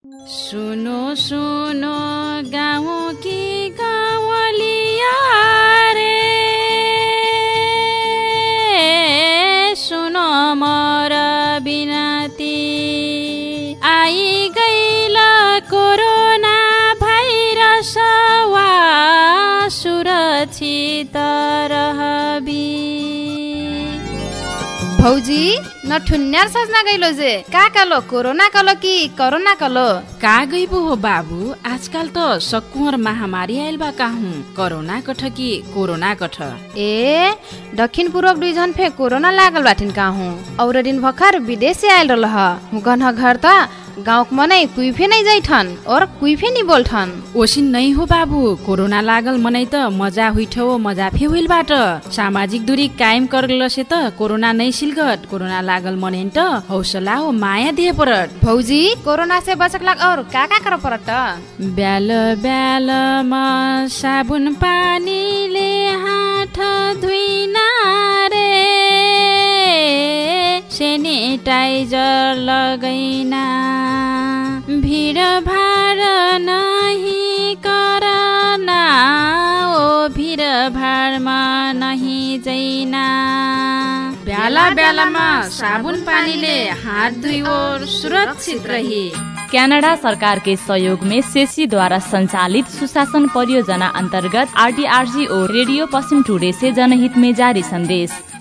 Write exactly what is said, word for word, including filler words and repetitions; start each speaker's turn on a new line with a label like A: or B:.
A: सुनो सुनो गाउँ की गाउँलिया रे, सुनो मोर बिनती, आई गइल कोरोना भाइरस वा सुरक्षित रहबी।
B: भौजी न ठुन्यार सजना गइलो जे का कालो कोरोना कलो कि कोरोना कलो
A: का गइबो हो बाबू। आजकल त सकुहर महामारी आइल बा काहू, कोरोना कठ कि कोरोना कठ।
B: ए दक्षिण पूर्व दुईजन फे कोरोना लागल बाटिन काहू, और दिन भखर विदेश से आइल रहल हुकन घर त गाँव मनै कुई फे नहीं जाइठन और कुई फे नहीं बोलठन।
A: ओसिन नहीं हो बाबू, कोरोना लागल मनै त मजा हुइठो मजा फे हुइल बाट। सामाजिक दूरी कायम करल से त कोरोना नहीं सिलगट, कोरोना लागल मनै त हौसला हो माया दिए परत।
B: भौजी कोरोना से बचक लाग और का का कर परत?
A: ब्याल ब्याल म साबुन पानीले हाथ धुइना रे, सेनिटाइजर लगैना, भीड़ भाड़ नहीं करना, ओ भीड़ भाड़मा नहीं जैना, ब्याला ब्यालामा साबुन पानीले हाथ धुइओ सुरक्षित रही।
C: कनाडा सरकार के सहयोग में सेसी द्वारा संचालित सुशासन परियोजना अंतर्गत आरटीआरसी और रेडियो पश्चिम टुडे से जनहित में जारी संदेश।